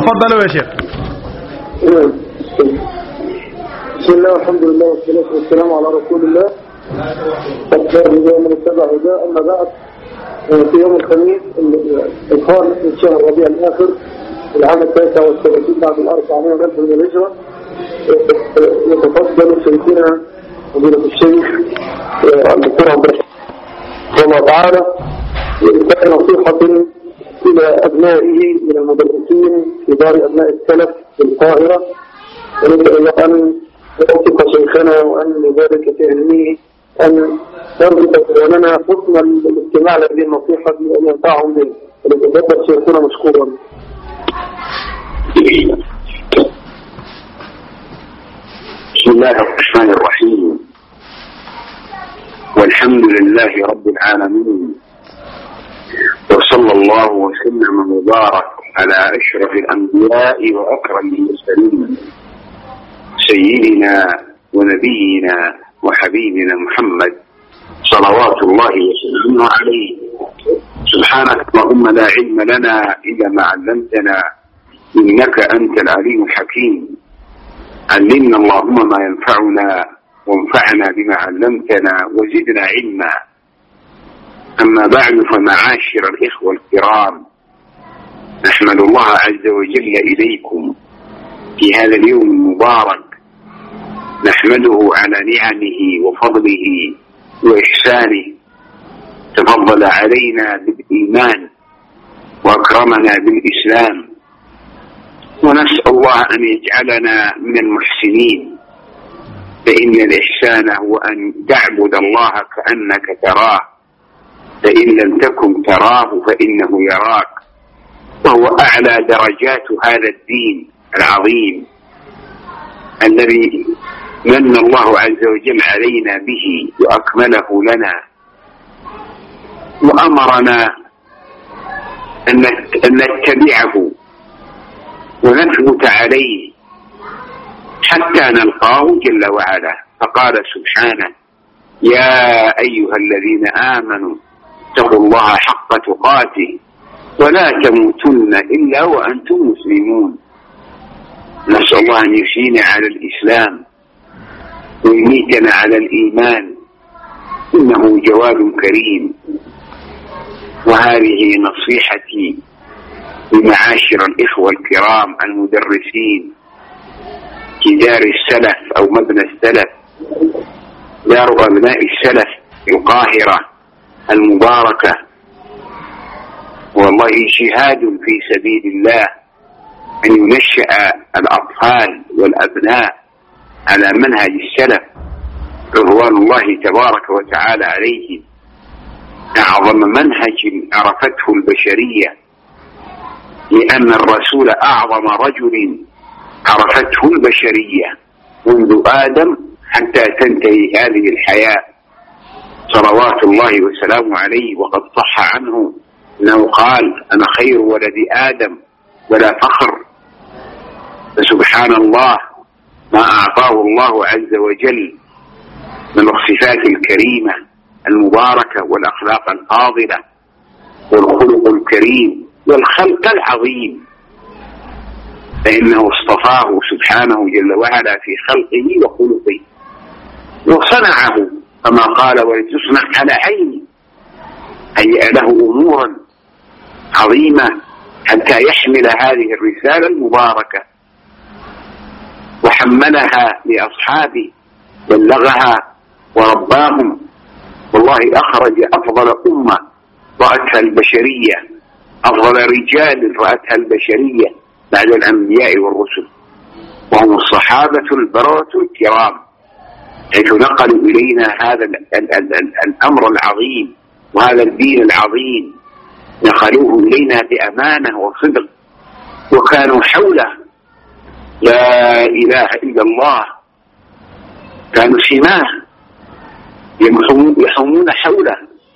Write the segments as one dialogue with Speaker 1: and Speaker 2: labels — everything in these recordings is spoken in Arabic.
Speaker 1: تفضلوا يا شيخ.
Speaker 2: بسم الله والحمد لله والصلاة والسلام على رسول الله. من اتبع هداه. أما بعد، في يوم الخميس الخامس من شهر ربيع الآخر العام 39 بعد 400 من الهجرة، يتفضل شيخنا فضيلة الشيخ الدكتور عبد الرحمن الله تعالى بإلقاء نصيحة إلى أبنائه من المدرسين في دار أبناء السلف في القاهرة، ونسأل الله أن يوفق شيخنا وأن يبارك في علمه، أن يرزق لنا حسن الاستماع لهذه النصيحة وأن ينفعهم به. فليتفضل شيخنا مشكورا.
Speaker 3: بسم الله الرحمن الرحيم، والحمد لله رب العالمين، وصلى الله وسلم وبارك على أشرف الأنبياء وأكرم المرسلين سيدنا ونبينا وحبيبنا محمد صلوات الله وسلامه عليه. سبحانك اللهم لا علم لنا إلا ما علمتنا، إنك أنت العليم الحكيم. علمنا اللهم ما ينفعنا وانفعنا بما علمتنا وزدنا علما. أما بعد، فمعاشر الإخوة الكرام، نحمد الله عز وجل إليكم في هذا اليوم المبارك، نحمده على نعمه وفضله وإحسانه. تفضل علينا بالإيمان وأكرمنا بالإسلام، ونسأل الله أن يجعلنا من المحسنين، فإن الإحسان هو أن تعبد الله كأنك تراه، فإن لم تكن تراه فإنه يراك، وهو أعلى درجات هذا الدين العظيم الذي من الله عز وجل علينا به وأكمله لنا، وأمرنا أن نتبعه ونثبت عليه حتى نلقاه جل وعلا. فقال سبحانه: يا أيها الذين آمنوا اتقوا الله حق تقاته ولا تموتن إلا وأنتم مسلمون. نسأل الله أن يحيينا على الإسلام ويميتنا على الإيمان، إنه جواد كريم. وهذه نصيحتي لمعاشر الإخوة الكرام المدرسين في دار السلف أو مبنى السلف، دار أبناء السلف في القاهرة المباركة. والله جهاد في سبيل الله أن ينشأ الأطفال والأبناء على منهج السلف رضوان الله تبارك وتعالى عليهم. أعظم منهج عرفته البشرية، لأن الرسول أعظم رجل عرفته البشرية منذ آدم حتى تنتهي هذه الحياة، صلوات الله وسلامه عليه. وقد صح عنه أنه قال: أنا خير ولد آدم ولا فخر. فسبحان الله ما أعطاه الله عز وجل من الصفات الكريمة المباركة والأخلاق الفاضلة والخلق الكريم والخلق العظيم، فإنه اصطفاه سبحانه جل وعلا في خلقه وخلقه وصنعه كما قال: ولتصنع على عيني. هيأ له أمورا عظيمة حتى يحمل هذه الرسالة المباركة، وحملها لأصحابه، بلغها ورباهم. والله أخرج أفضل أمة رأتها البشرية، أفضل رجال رأتها البشرية بعد الأنبياء والرسل، وهم الصحابة البررة الكرام، حيث نقلوا إلينا هذا الأمر العظيم وهذا الدين العظيم، نقلوه إلينا بأمانة وصدق، وكانوا حوله لا إله إلا الله، كانوا سماه يحومون حوله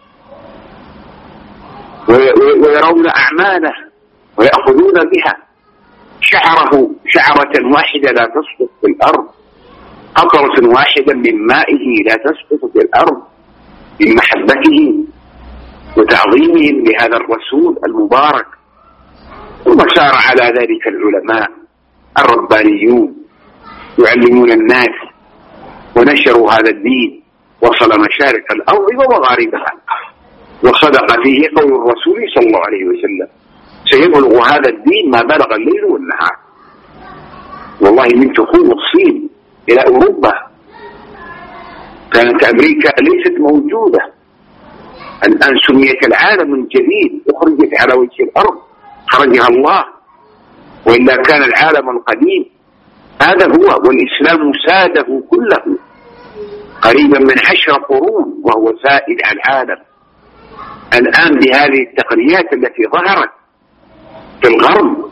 Speaker 3: ويرون أعماله ويأخذون بها. شعره شعرة واحدة لا تسقط في الأرض، قطرة واحدة من مائه لا تسقط في الأرض، من محبتهم وتعظيمهم لهذا الرسول المبارك ثم سار على ذلك العلماء الربانيون يعلمون الناس ونشروا هذا الدين، وصل مشارق الأرض ومغاربها، وصدق فيه قول الرسول صلى الله عليه وسلم: سيبلغ هذا الدين ما بلغ الليل والنهار. والله من تخوم الصين إلى أوروبا كانت أمريكا ليست موجودة، الآن سميت العالم الجديد، أخرجت على وجه الأرض، خرجها الله، وإلا كان العالم القديم هذا هو، والإسلام ساده كله قريبا من 10 قرون وهو سائد على العالم. الآن بهذه التقنيات التي ظهرت في الغرب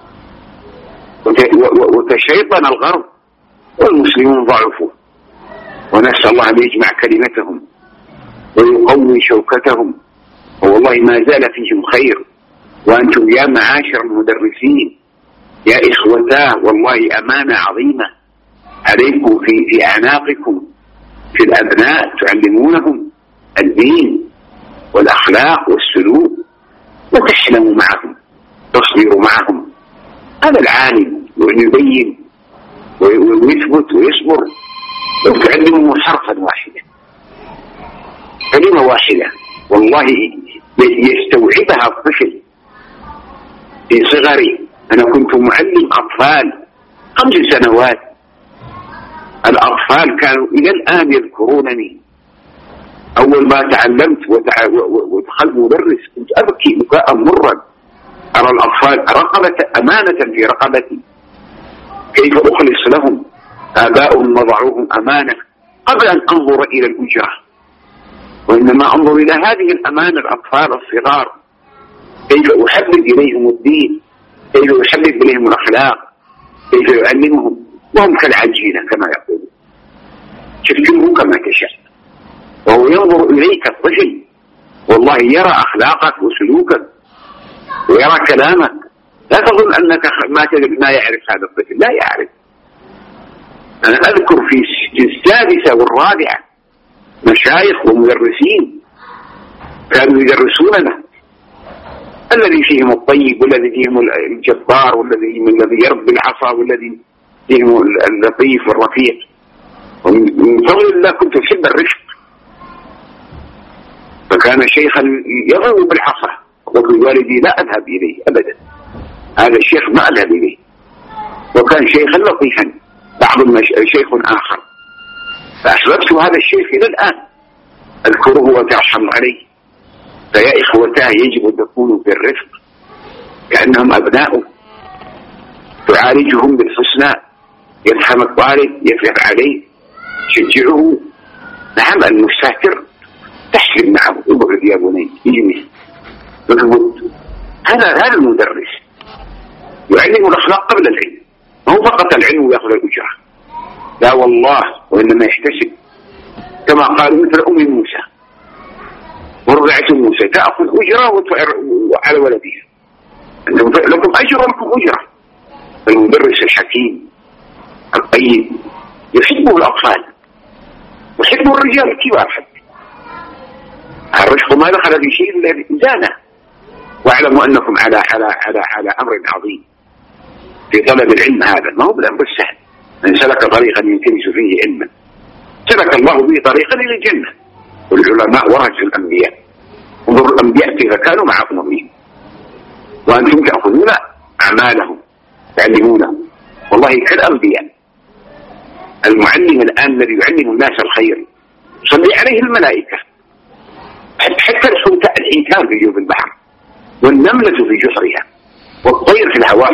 Speaker 3: وتشيطن الغرب والمسلمون ضعفوا، ونسأل الله أن يجمع كلمتهم ويقوي شوكتهم، والله ما زال فيهم خير. وأنتم يا معاشر المدرسين يا إخوتاه والله أمانة عظيمة عليكم في أعناقكم في الأبناء، تعلمونهم الدين والأخلاق والسلوك، وتحلموا معهم، تصبروا معهم. هذا العالم يبين ويثبت ويصبر، وتعلمهم حرفا واحدا، كلمة واحدة، والله يستوعبها الطفل في صغري. أنا كنت معلم أطفال 5 سنوات، الأطفال كانوا إلى الآن يذكرونني. أول ما تعلمت ودخلت مدرس كنت أبكي بكاء مرا، أرى الأطفال رقبة أمانة في رقبتي، كيف أخلص لهم، آباؤهم وضعوهم أمانة قبل أن أنظر إلى الأجرة، وإنما أنظر إلى هذه الأمانة الأطفال الصغار، كيف أحبب إليهم الدين، كيف أحبب إليهم الأخلاق، كيف يعلمهم، وهم كالعجينة كما يقولون، شكله كما تشاء، وهو ينظر إليك الطفل والله يرى أخلاقك وسلوكك ويرى كلامك. لا تظن أنك ما يعرف هذا الطفل، لا يعرف. أنا أذكر في السادسة والرابعة مشايخ ومدرسين كانوا يدرسوننا، الذي فيهم الطيب والذي فيهم الجبار والذي يربي العصا والذي فيهم اللطيف والرفيق. ومن فضل الله كنت أحب الرفق، فكان شيخا يضرب بالعصا، قلت لوالدي لا أذهب إليه أبدا، هذا الشيخ ما أذهب إليه. وكان شيخا لطيفا، بعض شيخ آخر، فأحببت هذا الشيخ إلى الآن أذكره وترحم عليه. فيا إخوتاه يجب أن تكونوا بالرفق كأنهم أبناؤه، تعالجهم بالحسنى، يفهم الطالب، يفهم عليه، شجعه. نعم المستهتر تحلم معه، ابعد يا بني، يجمس، اثبت. هذا المدرس يعلم الأخلاق قبل العلم، ما هو فقط العلم ويأخذ الأجرة، لا والله، وإنما يحتسب كما قالوا مثل أم موسى ورضعت موسى تأخذ أجرة على ولدها، أنتم لكم أجر ولكم أجرة. المدرس الحكيم الطيب يحبه الأطفال ويحبه الرجال الكبار حتى. الرشق ما دخل في شيء إلا زانه. واعلموا أنكم على أمر عظيم في طلب العلم، هذا ما هو بالأمر السهل. من سلك طريقا يلتمس فيه علما سلك الله به طريقا إلى الجنة. والعلماء ورثوا الأنبياء، انظروا الأنبياء كيف كانوا مع أممهم، وأنتم تأخذون أعمالهم تعلمونه. والله كالأنبياء. المعلم الآن الذي يعلم الناس الخير صلي عليه الملائكة، حتى الحيتان في جوف البحر، والنملة في جحرها، والطير في الهواء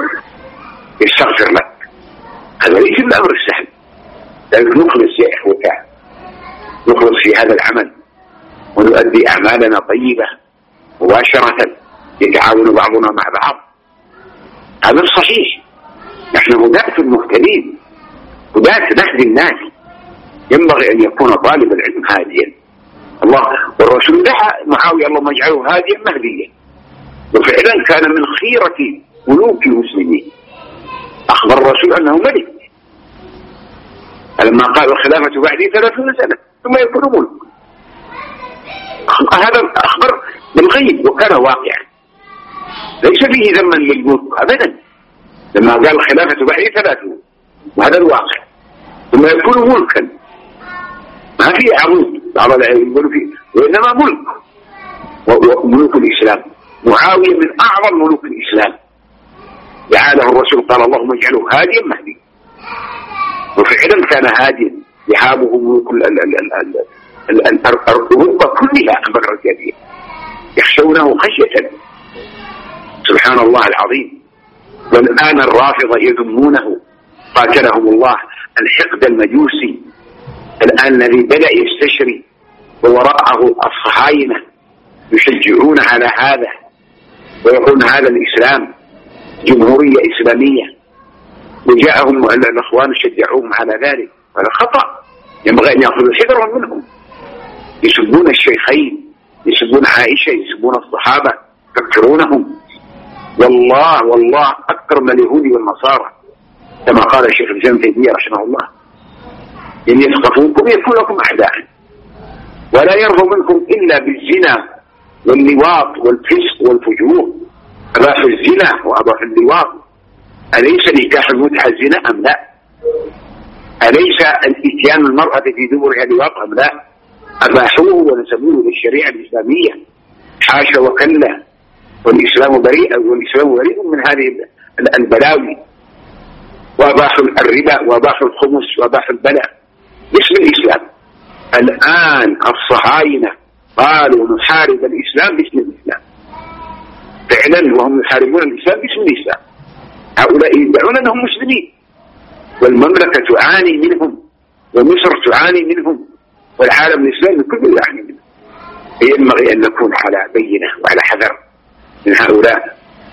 Speaker 3: يستغفر لك. هذا ليس بالأمر السهل، لأنك نخلص يا إخوتان، نخلص في هذا العمل ونؤدي أعمالنا طيبة مباشرة، يتعاون بعضنا مع بعض. هذا الصحيح. نحن هداة مهتدين، هداة نهدي الناس. ينبغي أن يكون طالب العلم هاديا. الله والرسول دعا معاوية اللهم اجعله هاديا مهديا، وفعلا كان من خيرة ملوك المسلمين. أخبر الرسول أنه ملك، لما قال الخلافة بعدي 30 سنة ثم يكون ملك. هذا أخبر بالغيب وكان واقعا. ليس فيه ذما للملك أبدا، لما قال الخلافة بعد 30 وهذا الواقع، ثم يكون ملكا ما فيه عروض بعض العلم يقولوا فيه، وإنما ملك. وملوك الإسلام معاوية من أعظم ملوك الإسلام، دعاه الرسول قال اللهم اجعله هاديا مهدي، وفعلا كان هاديا، يهابه ملوك أوروبا كلها عن بكر الجديد، يخشونه خشية. سبحان الله العظيم. والآن الرافضة يذمونه قاتلهم الله الحقد المجوسي الآن الذي بدأ يستشري ووراءه الصهاينة يشجعون على هذا ويقولون هذا الإسلام جمهورية إسلامية، وجاءهم الأخوان شجعوهم على ذلك. هذا خطأ، ينبغي أن يأخذوا حذرهم منهم. يسبون الشيخين، يسبون عائشة، يسبون الصحابة، يكفرونهم. والله أكرم اليهود والنصارى كما قال الشيخ الإسلام تيمية رحمه الله، إن يثقفوكم يكون لكم أعداء ولا يرضوا منكم إلا بالزنا واللواط والفسق والفجور. أباحوا الزنا وأباحوا اللواط. أليس نكاح المتعة الزنا أم لا؟ أليس الإتيان المرأة في دبرها لواط أم لا؟ أباحوه ونسبوه للشريعة الإسلامية. حاشا وكلا، والإسلام بريء من هذه البلاوي. وأباحوا الربا وأباحوا الخمس وأباحوا البلاء باسم الإسلام. الآن الصهاينة قالوا نحارب الإسلام باسم الإسلام فعلا، وهم يحاربون الإسلام باسم الإسلام. هؤلاء يدعون أنهم مسلمين، والمملكة تعاني منهم، ومصر تعاني منهم، والعالم الإسلامي كله يعاني منهم. ينبغي أن نكون على بينة وعلى حذر من هؤلاء،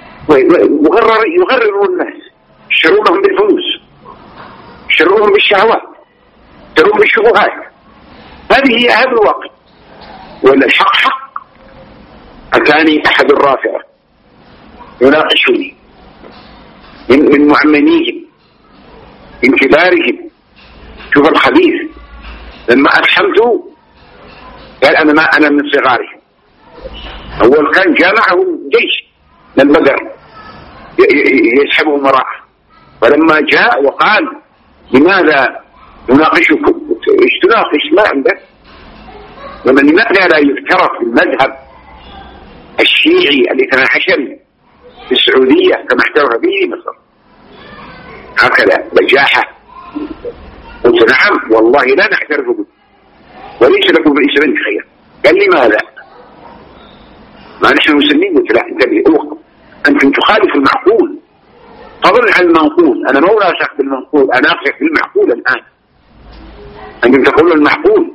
Speaker 3: يغررون الناس، يشترونهم بالفلوس، يشترونهم بالشهوات، يشترونهم بالشبهات. هذه هي هذا الواقع. ولا الحق حق. أتاني أحد الرافعة يناقشني من معمنيهم، من كبارهم. شوف الخبيث، لما أفهمته قال أنا من صغارهم. أول كان جامعهم جيش من بدر يسحبهم وراءه، فلما جاء وقال لماذا نناقشكم؟ ايش تناقش؟ ما عندك؟ لماذا لا يفترض المذهب الشيعي الاثنى عشري في السعودية كما احترف به مصر؟ هكذا بجاحة. قلت نعم والله لا نعترف به، وليس لكم بالإسلام خير. قال لماذا؟ ما نحن مسلمين. قلت لا، انتبه، أنتم تخالفوا المعقول فضلا عن المنقول. أنا ما أناقشك بالمنقول، أناقشك بالمعقول الآن. أنتم تقولون المعقول.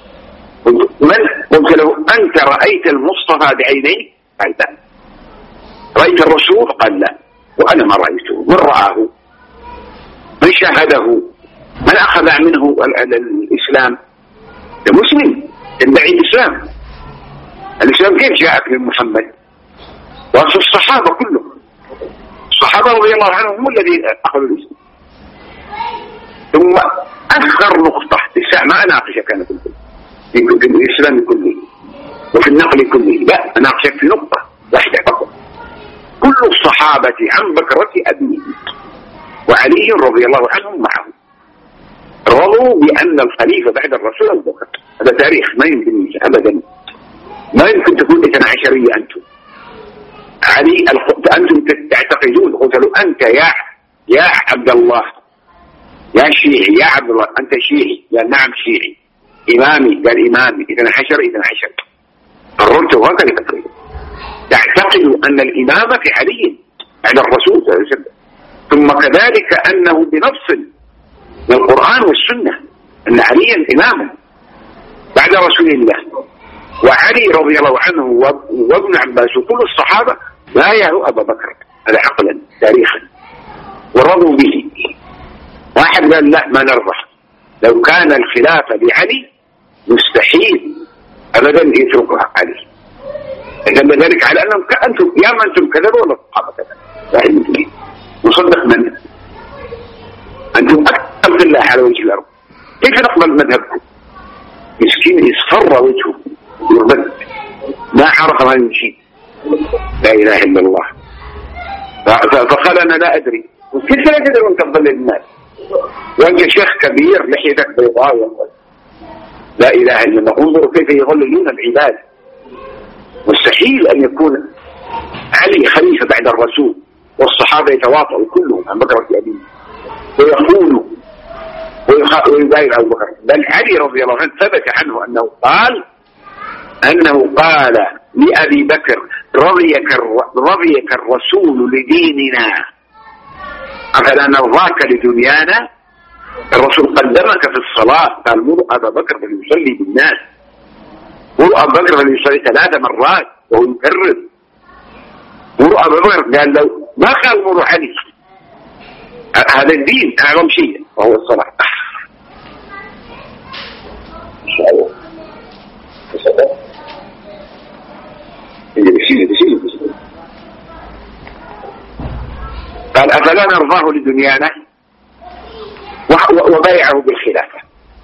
Speaker 3: قلت له أنت رأيت المصطفى بعينيك؟ قال لا. رأيت الرسول؟ قال لا. وأنا ما رأيته. من رآه؟ من شاهده؟ من أخذ منه الإسلام؟ المسلم يدعي الإسلام. الإسلام كيف جاءك من محمد؟ وأصل الصحابة كلهم، الصحابة رضي الله عنهم هم الذين أخذوا الإسلام. ثم أخر نقطة ما أناقشك أنا في الإسلام كله وفي النقل كله، لا أناقشك في نقطة واحدة فقط. كل الصحابة عن بكرة أبيه وعلي رضي الله عنهم معه رضوا بأن الخليفة بعد الرسول أبو بكر. هذا تاريخ ما يمكن أبدا، ما يمكن تكون 12 أنتم. علي أنتم تعتقدون. قلت له أنت يا عبد الله، يا شيعي، يا عبد الله، أنت شيعي؟ قال نعم شيعي. إمامي؟ قال إمامي. 12 قررته هكذا تقريبا. تعتقد أن الإمامة في علي على الرسول صلى الله عليه وسلم، ثم كذلك أنه بنص من القرآن والسنة أن عليا إماما بعد رسول الله. وعلي رضي الله عنه وابن عباس وكل الصحابة لا يروا أبا بكر، هذا عقلا تاريخا، ورضوا به. واحد قال لا ما نرضى، لو كان الخلافة لعلي مستحيل أبدا يتركها علي. دل ذلك على أنهم أنتم يا من أنتم كذبوا ولا الصحابة كذبوا. نصدق من أنتم أكثر بالله على وجه الأرض، كيف نقبل مذهبكم؟ مسكين يصفر وجهه يربد، ما عرف ما يمشي. لا إله إلا الله. فقال أنا لا أدري. كيف لا تدري وأنت تضل الناس وأنت شيخ كبير لحيتك بيضاء؟ لا إله إلا الله. انظروا كيف يضللون العباد. مستحيل أن يكون علي خليفة بعد الرسول والصحابة يتواطؤوا كلهم عن بكر أبيه ويقولوا ويبايع أبو بكر. بل علي رضي الله عنه ثبت عنه أنه قال لأبي بكر رضيك الرسول لديننا أفلا نرضاك لدنيانا. الرسول قدمك في الصلاة قال مر أبا بكر فليصلي بالناس، مر أبا بكر فليصلي 3 مرات وهو يكرر. مر أبا بكر قال لو ما قال مر علي. هذا الدين أعظم شيء وهو الصلاة. قال أفلا نرضاه لدنيانا وبايعه بالخلافة.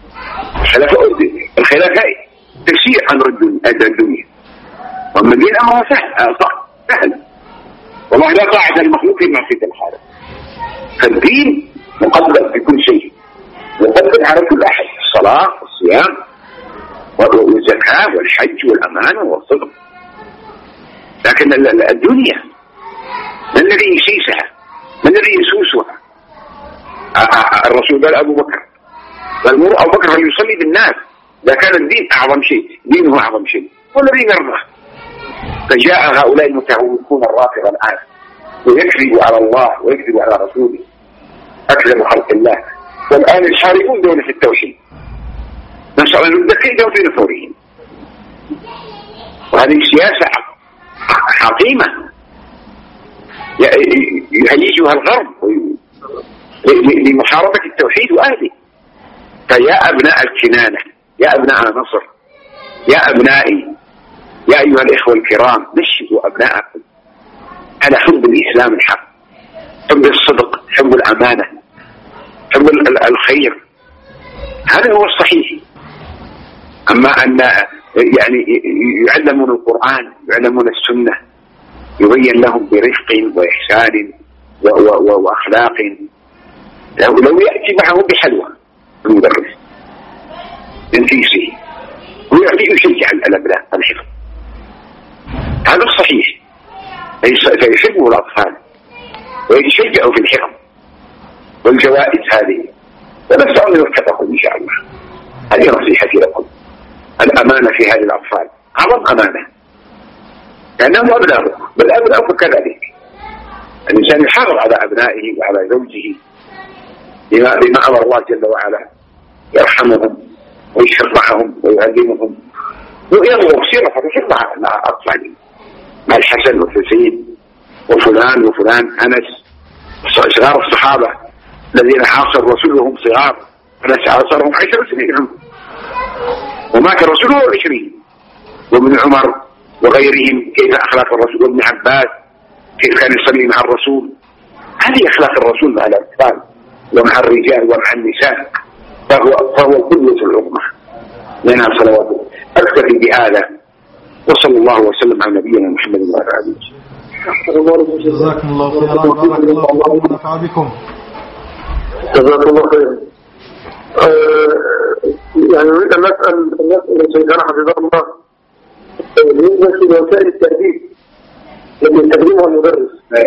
Speaker 3: الخلافة تشيع أمر الدنيا، ومن دين أمره سهل. والله لا طاعة المخلوق في معصية الخالق. فالدين مقدم في كل شيء، مقدم على كل أحد، الصلاة والصيام والزكاة والحج والأمانة والصدق. لكن الدنيا من الذي يسيسها؟ من الذي يسوسها؟ الرسول قال أبو بكر قال مر أبو بكر فليصلي بالناس. إذا كان الدين أعظم شيء، دينه أعظم شيء، والذي نرضى. فجاء هؤلاء المتهوكون الرافضة الآن ويكذبوا على الله ويكذبوا على رسوله، أكذب خلق الله، والآن يشاركون دولة التوحيد، نسأل أن ندكيدهم في نفورهم. وهذه سياسة عظيمة يهيجها الغرب لمحاربة التوحيد وأهله. فيا أبناء الكنانة، يا أبناء مصر، يا أبنائي، يا أيها الإخوة الكرام، نشدوا أبناءكم على حب الإسلام الحق، حب الصدق، حب الأمانة، حب الخير. هذا هو الصحيح. أما أن يعني يعلمون القرآن، يعلمون السنة، يبين لهم برفق وإحسان وأخلاق. لو يأتي معه بحلوى المدرس من كيسه ويأتي يشجع الأبناء الحفظ، هذا الصحيح. فيحبوا الأطفال ويتشجعوا في الحفظ والجوائز هذه. ونسأل أن يوفقكم إن شاء الله. هذه نصيحتي لكم. الأمانة في هذه الأطفال أعظم أمانة، لأنهم أبناؤه، بل أبناؤه كذلك. الإنسان يحافظ على أبنائه وعلى زوجه بما أمر الله جل وعلا، يرحمهم ويشفق معهم ويعلمهم وينظر سيرة مع أطفاله، مع الحسن والحسين وفلان وفلان، أنس، صغار الصحابة الذين عاصر الرسول وهم صغار. أنس عاصرهم 10 سنين عمر ومات الرسول وهو 20. وابن عمر وغيرهم كيف أخلاق الرسول، وابن عباس كيف كان يصلي مع الرسول. هذه أخلاق الرسول مع الأطفال ومع الرجال ومع النساء. فهو القدوة العظمى لنا صلواته. أكتفي بهذا، وصلى الله وسلم على نبينا محمد وعلى آله وصحبه.
Speaker 1: جزاكم الله خيرا، بارك الله فيكم ونفع بكم.
Speaker 2: جزاكم الله خيرا. يعني نريد أن نسأل سيدنا حفظه الله بالنسبة لوسائل التأديب التي يستخدمها المدرس،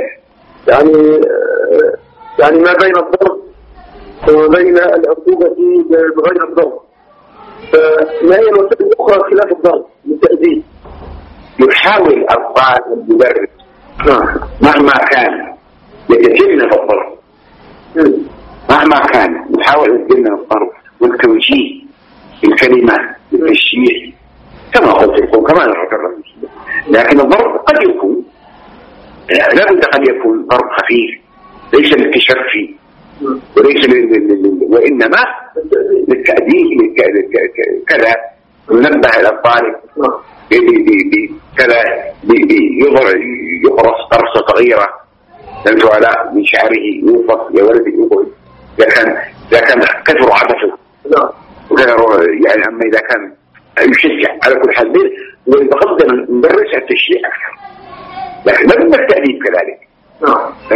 Speaker 2: يعني ما بين الضرب وما بين العقوبة بغير الضرب، فما هي الوسائل الأخرى خلاف الضرب للتأديب؟
Speaker 3: يحاول أطفال المدرس مهما كان يتجنب الضرب، مهما كان يحاول يتجنب الضرب والتوجيه الكلمات بالتشجيع كما قلت لكم كما نذكر. لكن الضرب قد يكون لابد قد يكون ضرب خفيف ليس للتشفي وليس وإنما للتأديب كذا، ينبه إلى الطالب كذا يقرص قرصة صغيرة الجولاء من شعره، يوقف يا ولدي يقول إذا كان كثر عبثه يعني. أما إذا كان يشجع على كل حال ويتقدم المدرس التشجيع أكثر، لكن لابد التأديب كذلك.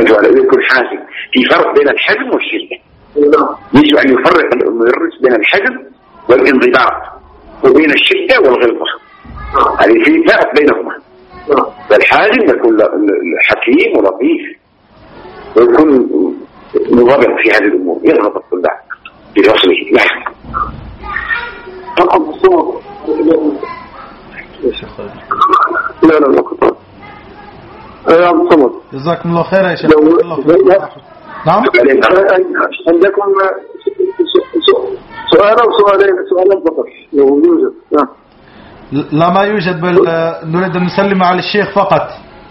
Speaker 3: الحزم والشدة. يجب أن يفرق المدرس بين الحزم والانضباط وبين الشدة والغلظة، هذه في فرق بينهما. فالحازم يكون حكيم ولطيف ويكون منضبط في هذه الأمور، يضبط الطلاب في فصله. نعم.
Speaker 1: جزاكم الله خير يا شيخ. نعم.
Speaker 2: عندكم سؤال أو سؤالين فقط لو يوجد؟
Speaker 1: لا ما يوجد، بل نريد أن نسلم على الشيخ فقط.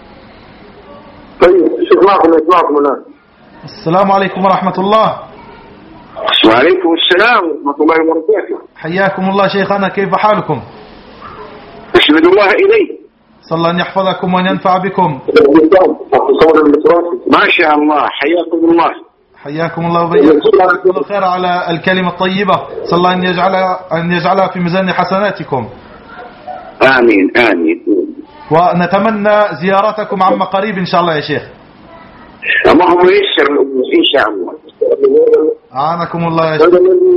Speaker 2: طيب الشيخ معكم الآن.
Speaker 1: السلام عليكم ورحمة الله.
Speaker 3: وعليكم السلام ورحمة الله وبركاته.
Speaker 1: حياكم الله شيخنا، كيف حالكم؟
Speaker 3: أحمد الله إليه.
Speaker 1: صلى الله أن يحفظكم وأن ينفع بكم.
Speaker 3: ما شاء الله، حياكم الله.
Speaker 1: حياكم الله وبياكم. جزاكم الله خير على الكلمة الطيبة، صلى الله أن يجعلها في ميزان حسناتكم.
Speaker 3: آمين آمين.
Speaker 1: ونتمنى زيارتكم عما قريب إن شاء الله يا شيخ.
Speaker 3: اللهم ييسر الأمور إن شاء الله.
Speaker 1: أعانكم الله يا شيخ.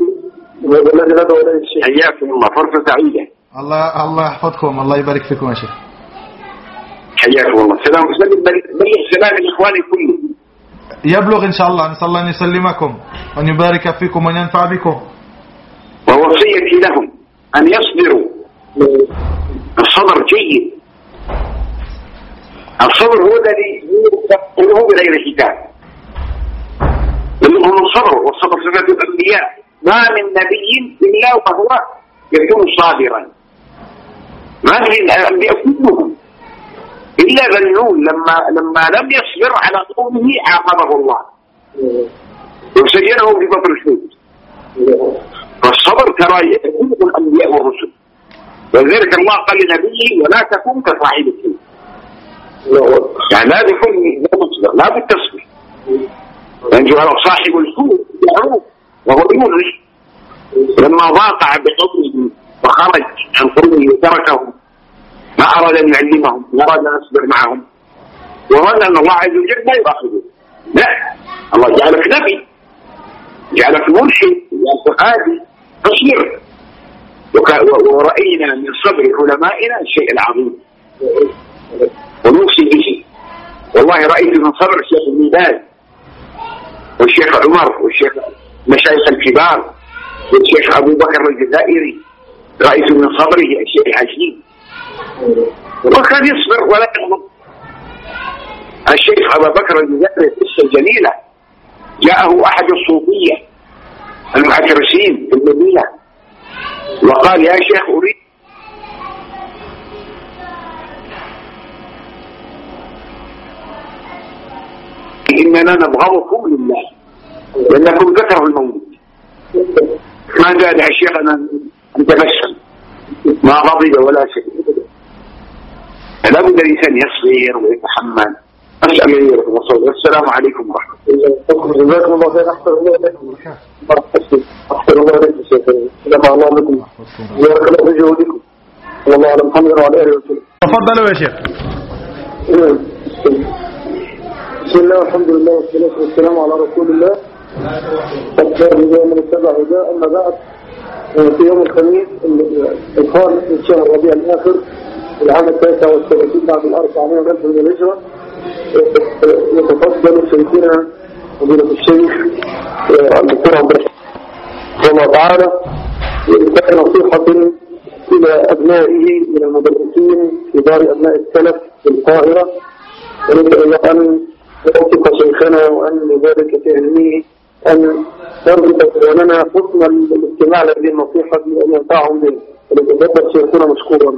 Speaker 3: حياكم الله، فرصة سعيدة.
Speaker 1: الله يحفظكم، الله يبارك فيكم يا شيخ.
Speaker 3: حياكم الله. سلام بلغ سلام الإخوان كلهم.
Speaker 1: يبلغ إن شاء الله، نسأل الله أن يسلمكم وأن يبارك فيكم وأن ينفع بكم.
Speaker 3: ووصيتي لهم أن يصبروا. الصبر جيد، الصبر هو الذي يدعوه إلى الكتاب. منهم الصبر، والصبر صفة الأنبياء، ما من نبي إلا وهو يكون صابرا. ما من الأنبياء كلهم إلا ذنون لما لم يصبر على قومه عاقبه الله وسجنه في بطن الحوت. فالصبر ترى يكون الأنبياء والرسل، ولذلك الله قال لنبيه ولا تكن كصاحب الحوت، يعني لا تكون تصبر، لا بالتصبر. يعني صاحب الحوت يعروف وهو يونس لما ضاق بقومه وخرج عن قومه وتركهم، ما أراد أن يعلمهم، ما أراد أن يصبر معهم، وظن أن الله عز وجل لا يؤاخذه. لا، الله جعلك نبي، جعلك مرشد، جعلك هادي، تصبر. ورأينا من صبر علمائنا الشيء العظيم ونوصي به. والله رأيت من صبر الشيخ ابن باز والشيخ عمر والشيخ مشايخ الكبار والشيخ أبو بكر الجزائري، رأيت من صبره الشيء العجيب، وكان يصبر ولا يغضب. الشيخ أبو بكر الجزائري قصة جميلة، جاءه أحد الصوفية المعترسين في المدينة وقال يا شيخ أريد إننا نبغضكم لله لأنكم ذكروا المولد. ما قال يا شيخ أنا أتبسم، ما غضب ولا شيء. لا بد الإنسان يصبر ويتحمل. أسأل الله يرحمه وصول. السلام عليكم ورحمة الله.
Speaker 2: جزاكم الله خير. أحسن الله عليكم. أحسن الله عليكم شيخنا. سلام الله عليكم. بارك الله في جهودكم. والله على محمد وعلى آله وسلم.
Speaker 1: تفضلوا يا شيخ.
Speaker 2: بسم الله والحمد لله والصلاة والسلام على رسول الله. من اتبع هداه. أما بعد، في يوم الخميس الخامس من شهر ربيع الآخر العام 39 بعد 400 من الهجرة، يتفضل شيخنا فضيلة الشيخ الدكتور عبد الله تعالى بإلقاء نصيحة إلى أبنائه من المدرسين في دار أبناء السلف في القاهرة، ونسأل أن يوفق شيخنا وأن يبارك في علمه، أن يربط لنا حسن الاستماع لهذه النصيحة وأن ينفعهم به. وليتفضل شيخنا مشكورا.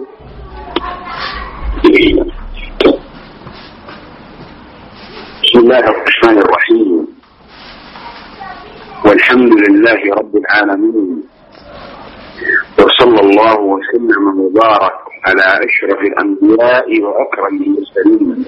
Speaker 3: بسم الله الرحمن الرحيم، والحمد لله رب العالمين، وصلى الله وسلم وبارك على أشرف الأنبياء وأكرم المرسلين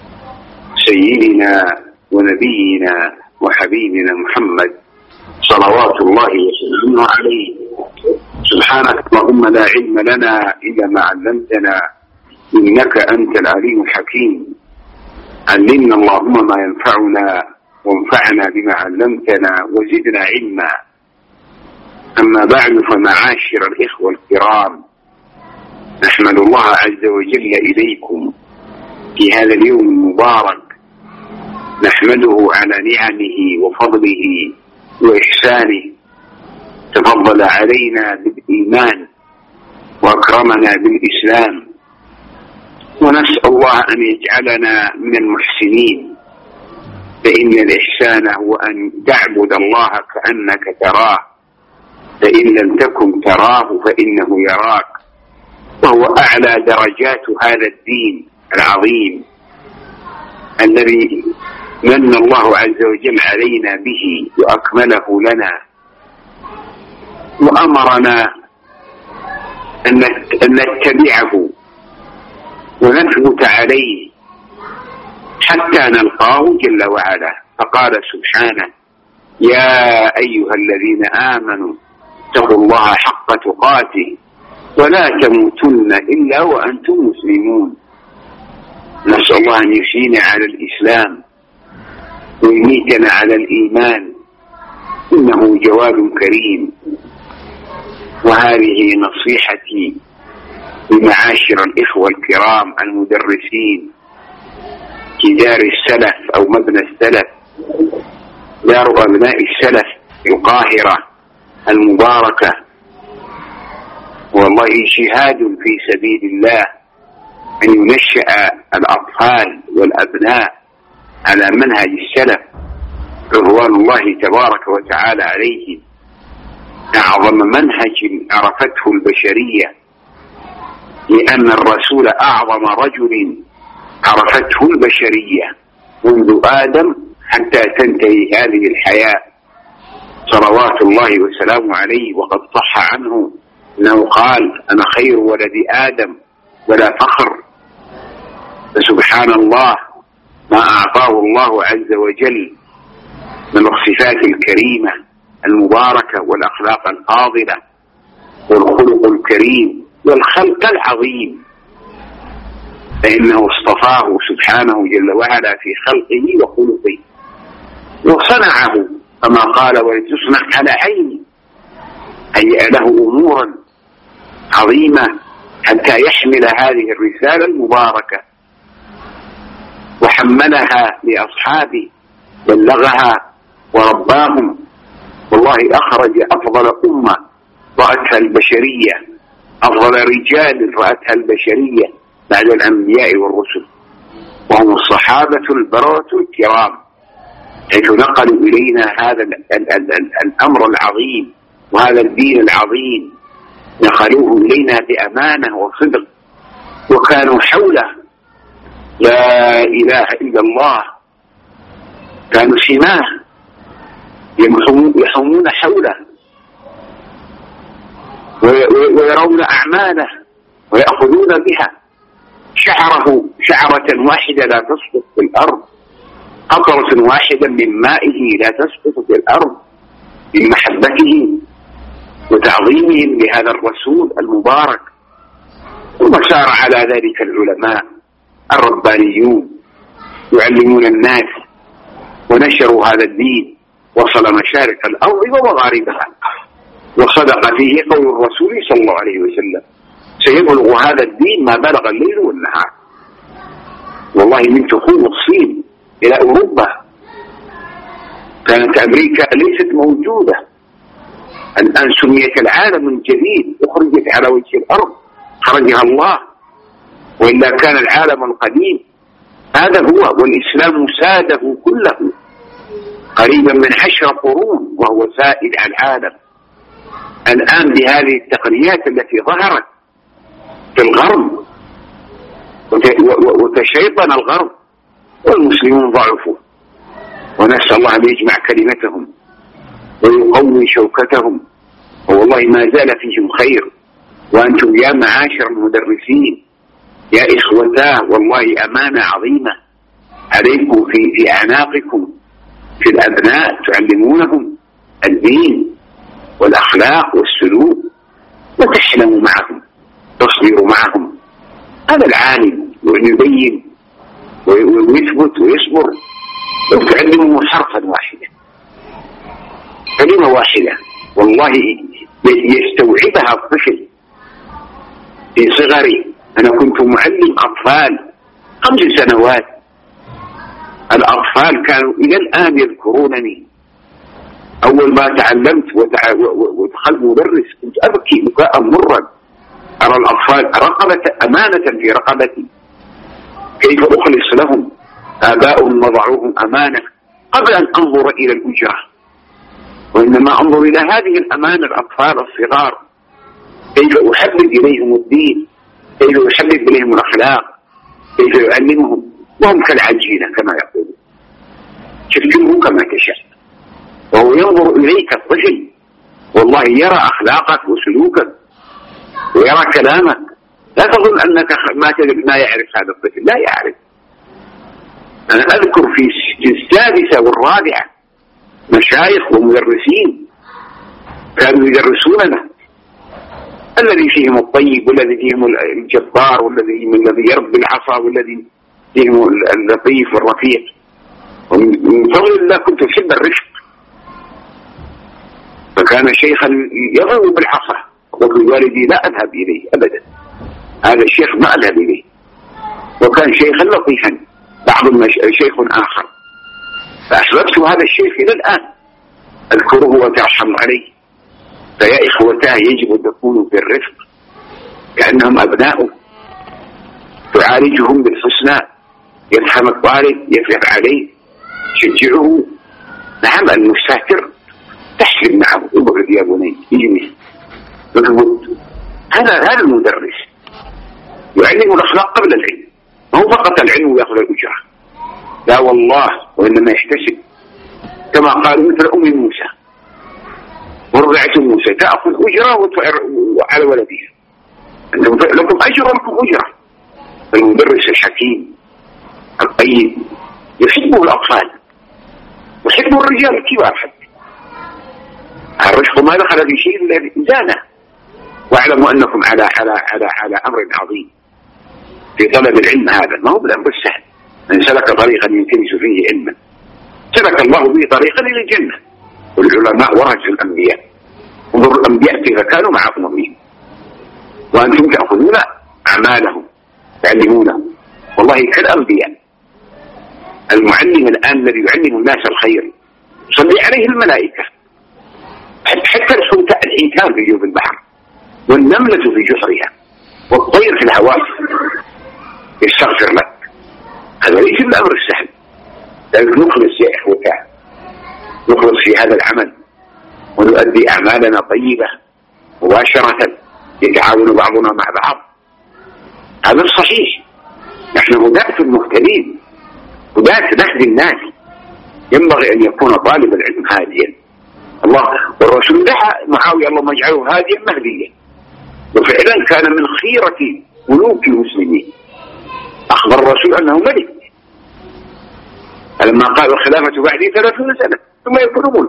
Speaker 3: سيدنا ونبينا وحبيبنا محمد صلوات الله وسلامه عليه. سبحانك اللهم لا علم لنا إلا ما علمتنا إنك أنت العليم الحكيم. علمنا اللهم ما ينفعنا وانفعنا بما علمتنا وزدنا علما. أما بعد، فمعاشر الإخوة الكرام، نحمد الله عز وجل إليكم في هذا اليوم المبارك، نحمده على نعمه وفضله وإحسانه. تفضل علينا بالإيمان وأكرمنا بالإسلام، ونسأل الله أن يجعلنا من المحسنين، فإن الإحسان هو أن تعبد الله كأنك تراه، فإن لم تكن تراه فإنه يراك، وهو أعلى درجات هذا الدين العظيم الذي من الله عز وجل علينا به وأكمله لنا، وأمرنا أن نتبعه ونثبت عليه حتى نلقاه جل وعلا. فقال سبحانه: يا أيها الذين آمنوا اتقوا الله حق تقاته ولا تموتن إلا وأنتم مسلمون. نسأل الله أن يحيينا على الإسلام ويميتنا على الإيمان، إنه جواد كريم. وهذه نصيحتي لمعاشر الإخوة الكرام المدرسين في دار السلف أو مبنى السلف، دار أبناء السلف القاهرة المباركة. والله جهاد في سبيل الله أن ينشأ الأطفال والأبناء على منهج السلف رضوان الله تبارك وتعالى عليهم. أعظم منهج عرفته البشرية، لأن الرسول أعظم رجل عرفته البشرية منذ آدم حتى تنتهي هذه الحياة، صلوات الله وسلامه عليه. وقد صح عنه أنه قال: أنا خير ولد آدم ولا فخر. فسبحان الله ما أعطاه الله عز وجل من الصفات الكريمة المباركة والأخلاق الفاضلة والخلق الكريم والخلق العظيم، فإنه اصطفاه سبحانه جل وعلا في خلقه وخلقه وصنعه كما قال: ولتصنع على عيني. هيأ له أمورا عظيمة حتى يحمل هذه الرسالة المباركة، وحملها لأصحابه، بلغها ورباهم. والله أخرج أفضل أمة رأتها البشرية، أفضل رجال رأتها البشرية بعد الأنبياء والرسل، وهم الصحابة البررة الكرام، حيث نقلوا إلينا هذا الأمر العظيم وهذا الدين العظيم، نقلوه إلينا بأمانة وصدق، وكانوا حوله لا إله إلا الله، كانوا سماه يحومون حوله ويرون أعماله ويأخذون بها. شعره شعرة واحدة لا تسقط في الأرض، قطرة واحدة من مائه لا تسقط في الأرض، من محبتهم وتعظيمهم لهذا الرسول المبارك. ثم سار على ذلك العلماء الربانيون يعلمون الناس ونشروا هذا الدين، وصل مشارق الأرض ومغاربها. وصدق فيه قول الرسول صلى الله عليه وسلم: سيبلغ هذا الدين ما بلغ الليل والنهار. والله من تخوم الصين إلى أوروبا كانت أمريكا ليست موجودة، الآن سميت العالم الجديد، أخرجت على وجه الأرض، خرجها الله، وإلا كان العالم القديم هذا هو، والإسلام ساده كله قريبا من 10 قرون وهو سائد العالم. الآن بهذه التقنيات التي ظهرت في الغرب وتشيطن الغرب والمسلمون ضعفوا، ونسأل الله أن يجمع كلمتهم ويقوي شوكتهم، والله ما زال فيهم خير. وأنتم يا معاشر المدرسين يا إخوتاه، والله أمانة عظيمة عليكم في أعناقكم، في الأبناء تعلمونهم الدين والأخلاق والسلوك، وتحلموا معهم، تصبروا معهم. هذا العالم وأن يبين ويثبت ويصبر وتعلمهم حرفا واحدا، كلمة واحدة والله يستوعبها الطفل في صغري. أنا كنت معلم أطفال 5 سنوات، الأطفال كانوا إلى الآن يذكرونني. أول ما تعلمت ودخلت مدرس كنت أبكي بكاء مرا، أرى الأطفال رقبة أمانة في رقبتي، كيف أخلص لهم، آباؤهم وضعوهم أمانة قبل أن أنظر إلى الأجرة، وإنما أنظر إلى هذه الأمانة الأطفال الصغار، كيف أحبب إليهم الدين، كيف أحبب إليهم الأخلاق، كيف يعلمهم وهم كالعجينة كما يقولون، شكله كما تشاء. وهو ينظر إليك الطفل والله يرى أخلاقك وسلوكك ويرى كلامك. لا تظن أنك ما يعرف هذا الطفل، لا يعرف. أنا أذكر في السادسة والرابعة مشايخ ومدرسين كانوا يدرسوننا، الذي فيهم الطيب والذي فيهم الجبار والذي يربي العصا والذي فيهم اللطيف والرفيق. ومن فضل الله كنت أحب الرفق، فكان شيخا يضرب بالعصا، وقال والدي لا أذهب إليه أبدا، هذا الشيخ ما أذهب إليه. وكان شيخا لطيفا، بعض شيخ آخر، فأحببت هذا الشيخ إلى الآن أذكره وترحم عليه. فيا إخوتاه يجب أن تكونوا بالرفق كأنهم أبناؤه، تعالجهم بالحسنى، يفهم الطالب، يفهم عليه، تشجعه. نعم المستهتر تحسن معه، ابعد يا بني، اجلس، اثبت. هذا المدرس يعلم الأخلاق قبل العلم، ما هو فقط العلم ويأخذ الأجرة، لا والله، وإنما يحتسب. كما قال مثل أم موسى، ورضعت موسى تأخذ أجرة على ولدها، لكم أجر ولكم أجرة. المدرس الحكيم الطيب يحبه الأطفال ويحبه الرجال الكبار حتى. الرشق ما دخل في شيء إلا زانه. واعلموا أنكم على أمر عظيم في طلب العلم، هذا ما هو بالأمر السهل. من سلك طريقا يلتمس فيه علما سلك الله به طريقا إلى الجنة. والعلماء ورثوا الأنبياء، انظروا الأنبياء كيف كانوا مع أممهم، وأنتم تأخذون أعمالهم تعلمونه. والله كالأنبياء. المعلم الآن الذي يعلم الناس الخير صلي عليه الملائكة، حتى الحيتان في جوف البحر، والنملة في جحرها، والطير في الهواء يستغفر لك. هذا ليس بالأمر السهل، لأنك نخلص يا إخوتان، نخلص في هذا العمل ونؤدي أعمالنا طيبة مباشرة، يتعاون بعضنا مع بعض. هذا الصحيح. نحن هداة المهتدين، هداة نهدي الناس. ينبغي أن يكون طالب العلم هاديا. الله والرسول دعا معاوية اللهم اجعله هاديا مهديا، وفعلا كان من خيرة ملوك المسلمين. أخبر الرسول أنه ملك، فلما قال الخلافة بعدي 30 سنة ثم يكون ملك.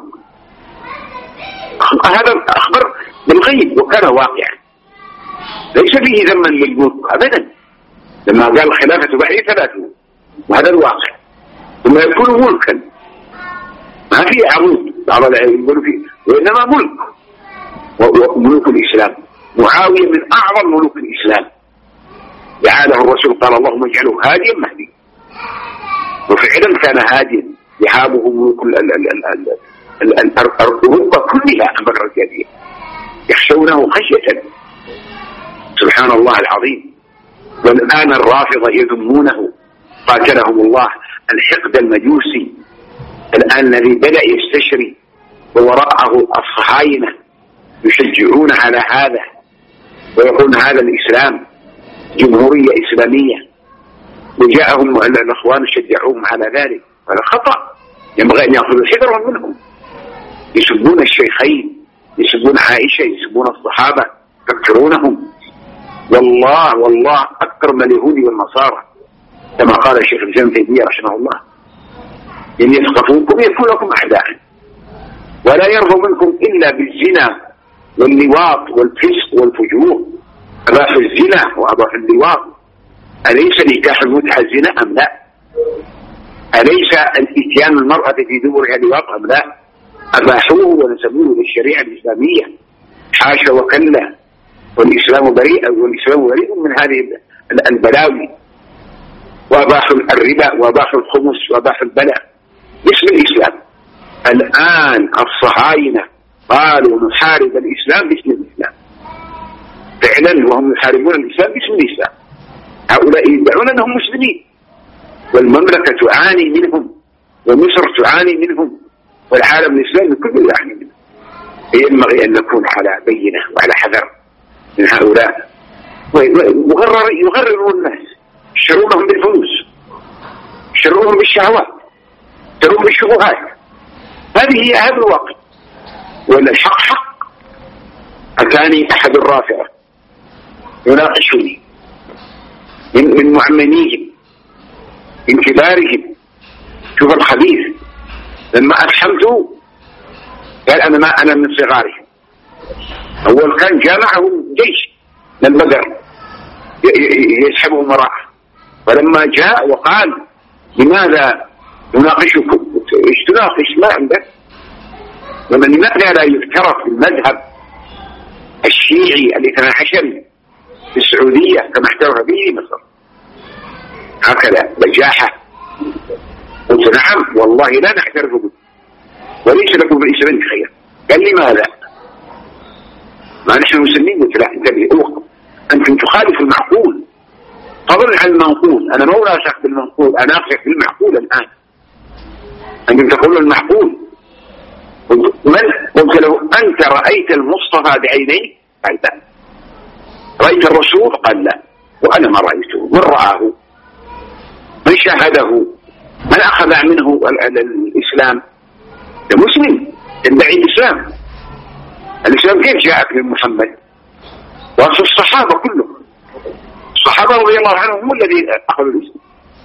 Speaker 3: هذا أخبر بالغيب وكان واقعا، ليس فيه ذما للملك أبدا. لما قال الخلافة بعدي 30 وهذا الواقع، ثم يكون ملكا، ما فيه عروض بعض العلم وإنما ملك. وملوك الإسلام معاوية من أعظم ملوك الإسلام، دعا له الرسول قال اللهم اجعله هاديا مهدي، وفعلا كان هاديا. يهابه ملوك الأوروبا كلها أمر الجديد، يخشونه خشية. سبحان الله العظيم. والآن الرافضة يذمونه قاتلهم الله، الحقد المجوسي الآن الذي بدأ يستشري ووراءه الصهاينة يشجعون على هذا، ويقولون هذا الإسلام جمهورية إسلامية، وجاءهم الأخوان شجعوهم على ذلك. هذا خطأ، ينبغي أن يأخذوا حذرا منهم. يسبون الشيخين، يسبون عائشة، يسبون الصحابة، يكفرونهم. والله أكثر من اليهود والنصارى، كما قال الشيخ الإسلام ابن تيمية رحمه الله، إن يثقفوكم يكون لكم أعداء، ولا يرضوا منكم إلا بالزنا واللواط والفسق والفجور. أباح الزنا وأباح اللواط، أليس نكاح المتعة الزنا أم لا؟ أليس اتيان المرأة في دبرها لواء أم لا؟ أباحوه ونسبوه للشريعة الإسلامية. حاشا وكلا، والإسلام بريء من هذه البلاوي. وأباحوا الربا وأباحوا الخمس وأباحوا البلاء باسم الإسلام. الآن الصهاينة قالوا نحارب الإسلام باسم الإسلام فعلا، وهم يحاربون الإسلام باسم الإسلام. هؤلاء يدعون أنهم مسلمين، والمملكة تعاني منهم، ومصر تعاني منهم، والعالم الإسلامي كله يعاني منهم. ينبغي أن نكون على بينة وعلى حذر من هؤلاء، يغررون الناس، يشترونهم بالفلوس، يشترونهم بالشهوات، يشترونهم بالشبهات. هذا الواقع. ولا الحق حق. أتاني أحد الرافعة يناقشني من معمميهم، من كبارهم. شوف الخبيث، لما أفحمته قال أنا من صغارهم. أول كان جامعهم جيش للبقر يسحبهم وراءه، فلما جاء وقال لماذا يناقشكم؟ ايش تناقش؟ ما عندك. لماذا لا يفترض في المذهب الشيعي الاثنى عشري في السعودية كما احترف به مصر؟ هكذا بجاحة. قلت نعم والله لا نعترف به، وليس لكم بالإسلام خير. قال لماذا؟ ما نحن مسلمين. قلت لا، انتبهوا، أنتم تخالفوا المعقول فضلا عن المنقول. أنا ما أناقشك بالمنقول، أناقشك بالمعقول الآن. أنتم تقولون المعقول. قلت له أنت رأيت المصطفى بعينيك؟ قال لا. رأيت الرسول؟ قال لا. وأنا ما رأيته. من رآه؟ من شاهده؟ من أخذ منه الإسلام؟ المسلم يدعي الإسلام. الإسلام كيف جاءك من محمد؟ وأصل الصحابة كلهم، الصحابة رضي الله عنهم هم الذين أخذوا الإسلام.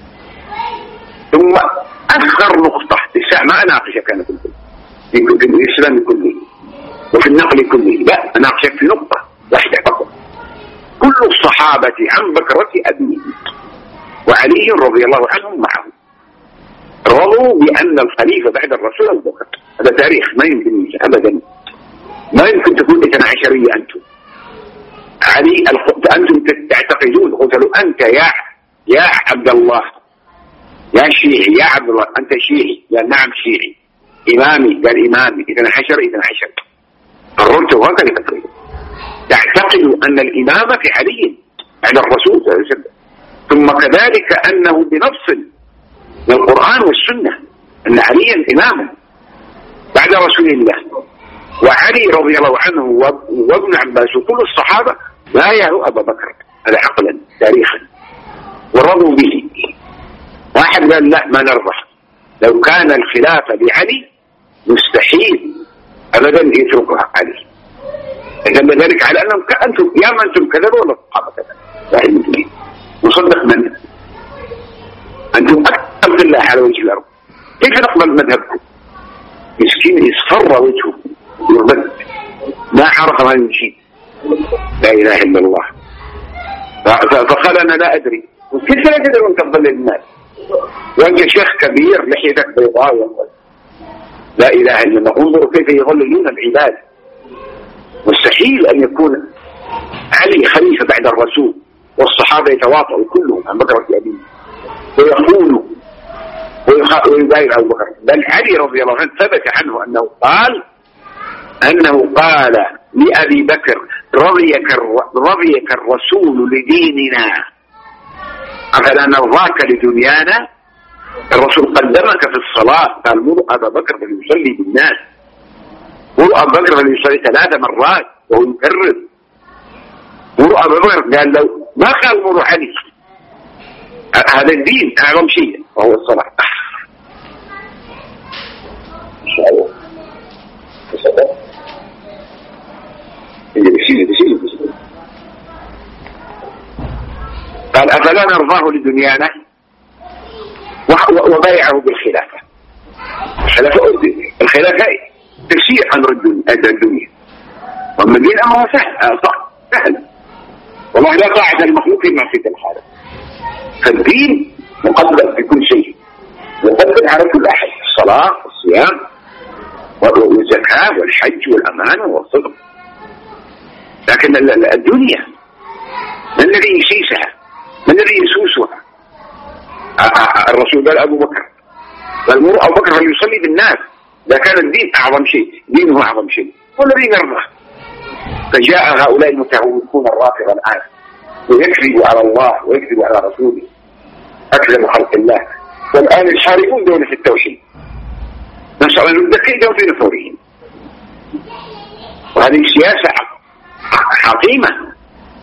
Speaker 3: ثم أخر نقطة ما أناقشك أنا في الإسلام كله وفي النقل كله، لا أناقشك في نقطة واحدة فقط. كل الصحابة عن بكرة أبيه وعلي رضي الله عنهم معه رضوا بأن الخليفة بعد الرسول أبو بكر. هذا تاريخ ما يمكن أبدا، ما يمكن تكون إثنى عشرية أنتم. علي أنتم تعتقدون. قلت له أنت يا عبد الله، يا شيعي، يا عبد الله، أنت شيعي؟ قال نعم شيعي. إمامي؟ قال إمامي. إثنى عشر. قررته هكذا تقريبا. تعتقد أن الإمامة في علي بعد الرسول صلى الله عليه وسلم، ثم كذلك أنه بنص من القرآن والسنة أن عليا إمام بعد رسول الله. وعلي رضي الله عنه وابن عباس وكل الصحابة لا يهو أبا بكر، هذا عقلا تاريخا، ورضوا به. واحد قال لا ما نرضى، لو كان الخلافة بعلي مستحيل أبدا يتركها علي. دل ذلك على أنهم أنتم يا ما أنتم كذا ولا الصحابة كذا. لا يمكن نصدق من أنتم أكثر بالله على وجه الأرض. كيف نقبل مذهبكم؟ مسكين يصفر وجهه يربد، ما عرف ما يمشي. لا إله إلا الله. فقال أنا لا أدري. كيف لا تدري وأنت تضل الناس وأنت شيخ كبير لحيتك بيضاء؟ لا إله إلا الله. انظروا كيف يضللون العباد. مستحيل أن يكون علي خليفة بعد الرسول والصحابة يتواطؤوا كلهم عن بكرة أبيه ويقولوا ويبايع أبو بكر. بل علي رضي الله عنه ثبت عنه أنه قال لأبي بكر رضيك الرسول لديننا أفلا نرضاك لدنيانا؟ الرسول قدمك في الصلاة، قال مروا أبا بكر فليصلي بالناس، مروا أبا بكر فليصلي 3 مرات وهو يكرر. مروا أبا بكر، قال لو ما قال مروا علي. هذا الدين أعظم شيء وهو الصلاة. قال أفلا نرضاه لدنيانا وبايعه بالخلافة. الخلافة تسير أمر الدنيا، وأما الدين أمره سهل. والله لا طاعة المخلوق في معصية الخالق. فالدين مقدم في كل شيء، يقدم على كل أحد: الصلاة والصيام والزكاة والحج والأمانة والصدق. لكن الدنيا من الذي يسيسها؟ من الذي يسوسها؟ الرسول قال أبو بكر، قال مروا أبو بكر فليصلي بالناس، إذا كان الدين أعظم شيء، دينه أعظم شيء، والذي يرضى. فجاء هؤلاء المتهوكون الرافضة الآن ويكذب على الله ويكذب على رسوله، أكذب خلق الله، والآن يحاربون دولة التوحيد، نسأل أن نبدأ كيدهم في نفورهم. وهذه سياسة حقيمة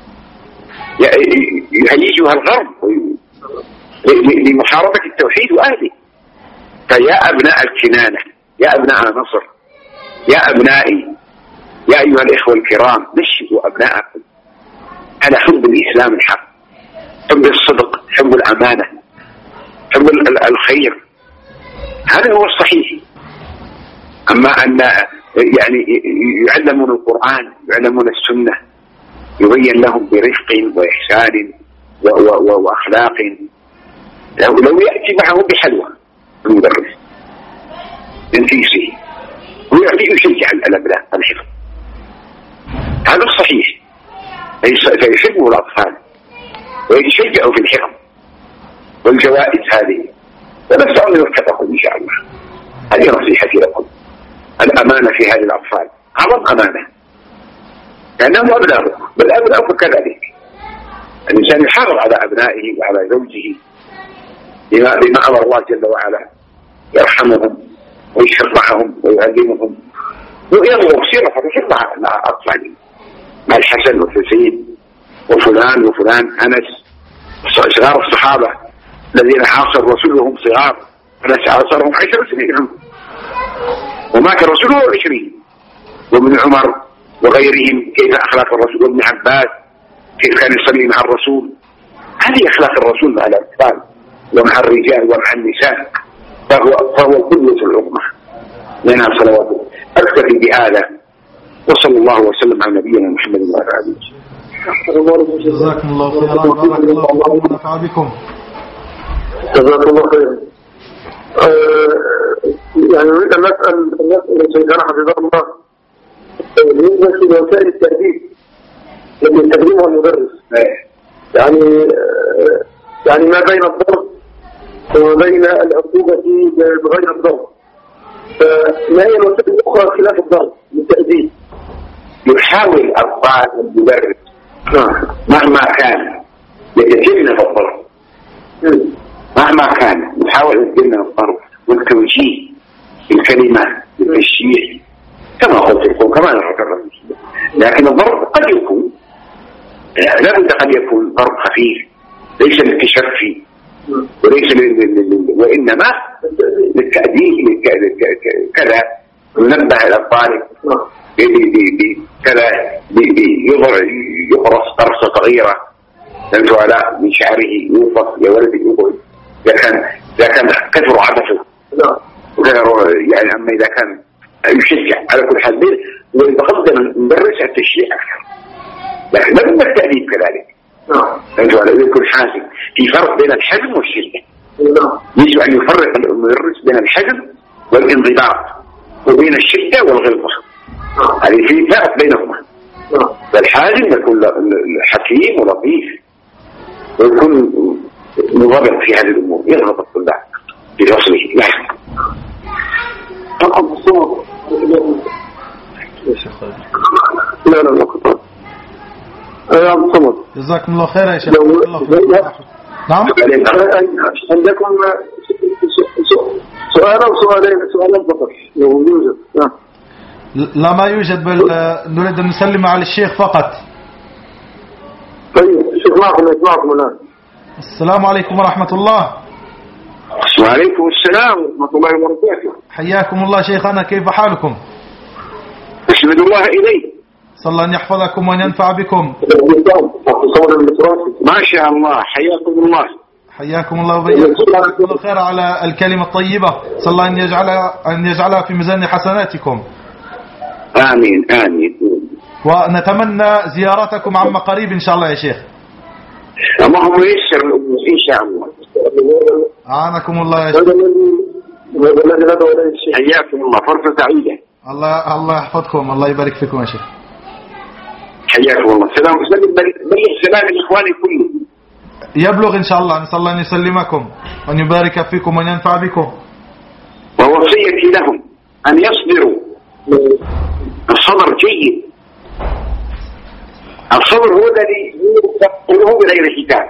Speaker 3: يهيجها الغرب لمحاربة التوحيد وأهله. فيا أبناء الكنانة، يا أبناء مصر، يا أبنائي، يا أيها الإخوة الكرام، نشئوا أبناءكم على حب الإسلام الحق، حب الصدق، حب الأمانة، حب الخير. هذا هو الصحيح. أما أن يعني يعلمون القرآن، يعلمون السنة، يبين لهم برفق وإحسان وأخلاق. لو يأتي معه بحلوى المدرس من كيسه ويعطيه يشجع الأبناء الحفظ، هذا الصحيح. فيحبه الأطفال ويشجعوا في الحفظ والجوائز هذه، ونسأل أن يرتقوا إن شاء الله. هذه نصيحتي لكم. الأمانة في هذه الأطفال أعظم أمانة، لأنهم أبناؤه، بل أبناؤه كذلك. الإنسان يحافظ على أبنائه وعلى زوجه بما أمر الله جل وعلا، يرحمهم ويشرعهم ويعلمهم وينظر سيرة مع أطفاله، مع الحسن والحسين وفلان وفلان، أنس، صغار الصحابة الذين عاصر الرسول وهم صغار، أنس عاصرهم 10 سنين عمر ومات الرسول وهو 20، وابن عمر وغيرهم كيف أخلاق الرسول، وابن عباس كيف كان يصلي مع الرسول. هذه أخلاق الرسول مع الأطفال ومع الرجال ومع النساء، فهو القدوة العظمى لنا صلواته. أكتفي بهذا، وصلى الله وسلم على نبينا محمد وعلى آله وصحبه.
Speaker 1: جزاكم الله خيرا، بارك الله فيكم ونفع بكم.
Speaker 2: جزاكم الله خيرا. يعني نريد أن نسأل سيدنا حفظه الله بالنسبة لوسائل التأديب التي يستخدمها المدرس، يعني ما بين الضرب وما بين العقوبة بغير الضرب، فما هي الوسائل الأخرى خلاف الضرب للتأديب؟
Speaker 3: يحاول أطفال المدرس مهما كان يتجنب الضرب، مهما كان يحاول يتجنب الضرب والتوجيه بالكلمات بالتشجيع كما قلت لكم، كما نذكر. لكن الضرب قد يكون لابد قد يكون ضرب خفيف ليس للتشفي وليس وإنما للتأديب كذا، ينبه إلى الطالب كذا، يقرص قرصة صغيرة على من شعره، يوقف يا ولدي يقول إذا كان كثر عبثه يعني. أما إذا كان يشجع على كل حال، ويتقدم المدرس التشجيع أكثر، لكن لا بد التأديب كذلك. على يكون حازم. في فرق بين الحزم والشدة. يجب أن يفرق المدرس بين الحزم والانضباط وبين الشدة والغلظة، هذه في فرق بينهما. فالحازم يكون حكيم ولطيف ويكون مضبط في هذه الأمور، يضبط الطلاب في فصله.
Speaker 2: لا يا أبو صمد،
Speaker 1: جزاكم الله خيرا يا شيخ. نعم،
Speaker 2: عندكم سؤال أو سؤالين فقط لو يوجد؟
Speaker 1: لا ما يوجد، بل نريد أن نسلم على الشيخ فقط.
Speaker 2: طيب الشيخ معكم الآن.
Speaker 1: السلام عليكم ورحمة الله.
Speaker 3: وعليكم السلام ورحمة الله وبركاته.
Speaker 1: حياكم الله شيخنا، كيف حالكم؟
Speaker 3: أحمد الله إليه،
Speaker 1: صلى الله أن يحفظكم وأن ينفع بكم.
Speaker 3: ما شاء الله، حياكم الله.
Speaker 1: حياكم الله وبياكم. جزاكم الله خير على الكلمة الطيبة، صلى الله أن يجعلها في ميزان حسناتكم.
Speaker 3: آمين آمين.
Speaker 1: ونتمنى زيارتكم عما قريب إن شاء الله يا شيخ.
Speaker 3: اللهم ييسر الأمور إن شاء الله.
Speaker 1: أعانكم الله يا شيخ.
Speaker 2: هذا الذي ندعو إليه الشيخ.
Speaker 3: حياكم الله، فرصة سعيدة.
Speaker 1: الله يحفظكم، الله يبارك فيكم يا شيخ.
Speaker 3: حياكم الله. سلام بلغ سلام الإخوان كلهم.
Speaker 1: يبلغ إن شاء الله، نسأل الله أن يسلمكم وأن يبارك فيكم وأن ينفع بكم.
Speaker 3: ووصيتي لهم أن يصبروا. الصبر جيد. الصبر هو الذي يقوله بغير حساب.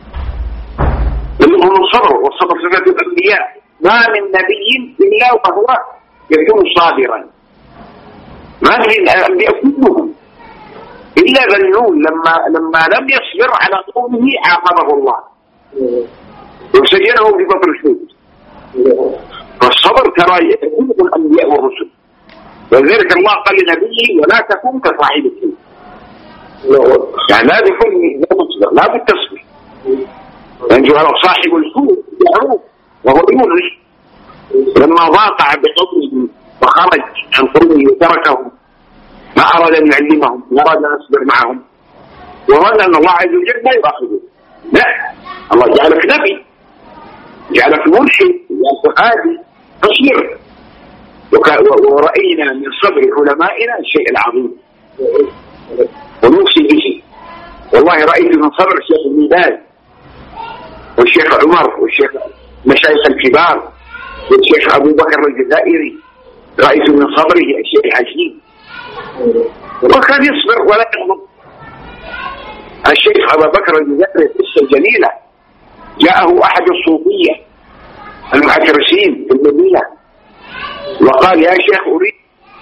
Speaker 3: منهم الصبر، والصبر صفة الأنبياء. ما من نبي إلا وهو يكون صابرا. ما في الأنبياء كلهم إلا ذنون لما لم يصبر على قومه عاقبه الله وسجنه في بطن الحوت. فالصبر ترى يكون الأنبياء والرسل، ولذلك الله قال لنبيه ولا تكون كصاحب الحوت. يعني لا تصبر، لا بالتصبر. يعني صاحب الحوت يعروف وهو يونس لما ضاق بقومه وخرج عن قومه وتركهم ما أراد أن يعلمهم، ما أراد أن يصبر معهم، وظن أن الله عز وجل لا يؤاخذه. لا، الله جعلك نبي، جعلك مرشد، جعلك هادي، تصبر. ورأينا من صبر علمائنا الشيء العظيم ونوصي به. والله رأيت من صبر الشيخ ابن باز والشيخ عمر والشيخ مشايخ الكبار والشيخ أبو بكر الجزائري، رأيت من صبره الشيء عجيب، وكان يصبر ولا يغضب. الشيخ أبو بكر الجزائري قصة جليلة، جاءه أحد الصوفية المعترسين في المدينة وقال يا شيخ أريد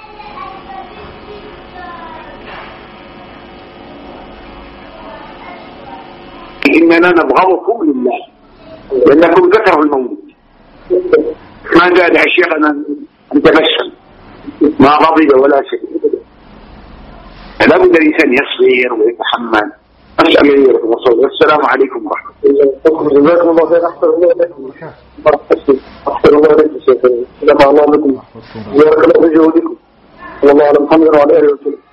Speaker 3: إننا نبغضكم لله لأنكم ذكروا الموت. ما زاد الشيخ أن تبسم، ما غضب ولا شيء. لا بد الإنسان يصبر ويتحمل. أسأل الله الرسول. والسلام عليكم ورحمة الله.
Speaker 2: جزاكم الله خير. أحسن الله إليكم. أحسن الله إليكم شيخ. جمع الله لكم. بارك الله في جهودكم. والله على محمد وعلى آله وسلم.